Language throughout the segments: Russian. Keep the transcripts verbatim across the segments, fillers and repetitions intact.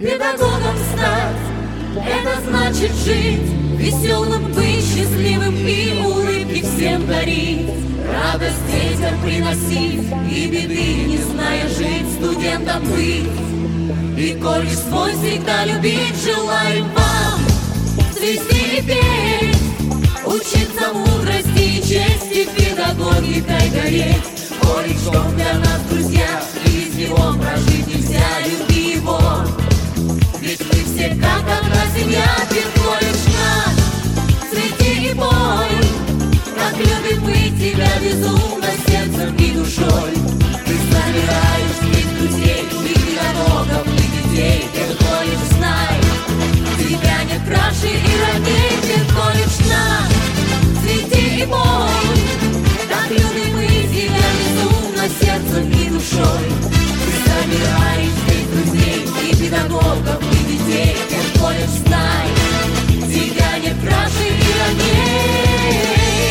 Педагогом стать — это значит жить, веселым быть, счастливым и улыбки всем дарить, радость детям приносить и беды не зная жить, студентом быть и колледж свой всегда любить. Желаем вам цвести и петь, учиться мудрости и чести, педагогикой гореть. Колледж — дом для нас, друзья, и без него прожить нельзя. Люби его, ведь мы все как одна семья. Педколледж наш, цвети и пой, как любим мы тебя безумно сердцем и душой. Ты собираешь здесь друзей и педагогов, и детей. Педколледж знай, тебя нет краше и родней. Педколледж наш, цвети и пой, как любим мы тебя безумно сердцем и душой. Ты собираешь здесь друзей и педагогов, и детей. Педколледж знай, тебя нет краше и родней.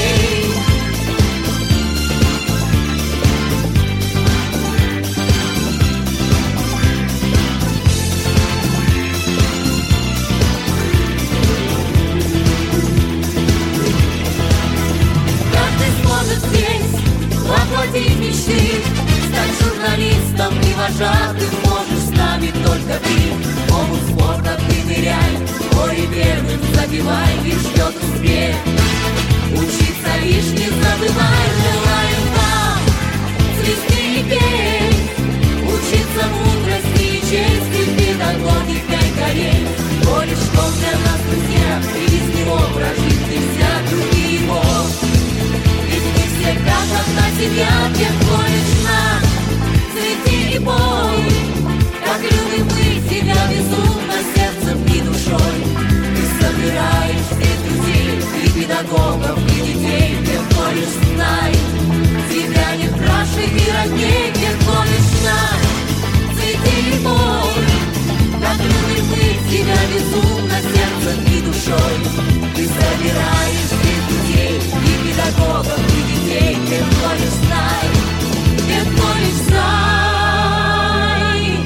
Воплотить мечты, стать журналистом и вожатым можешь с нами только ты. В омут спорта ты ныряй, море первым забивай, и ждет успех. Учиться лишь не забывай. Желаем вам цвести и петь, учиться мудрости и чести, педагогикой гореть. Колледж — дом для нас, друзья, и без него прожить нельзя. Люби его, как одна семья. Педколледж наш, цвети и пой, как любим мы тебя безумно сердцем и душой. Ты собираешь здесь друзей и педагогов, и детей. Педколледж знай, тебя нет краше и родней. Педколледж наш, цвети и пой, как любим мы тебя безумно сердцем и душой. Ты собираешь здесь друзей и педагогов, и детей. Педколледж знай, Педколледж знай.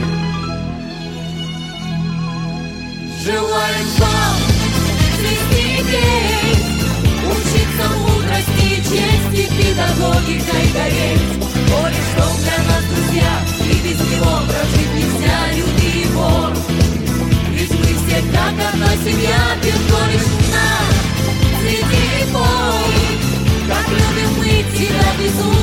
Желаем вам цвести и петь, учиться мудрости и чести, педагогикой гореть. Колледж — дом для нас, друзья, и без него прожить нельзя. Люби его, ведь мы все как одна семья. Педколледж наш, цвети и пой, как любим мы тебя безумно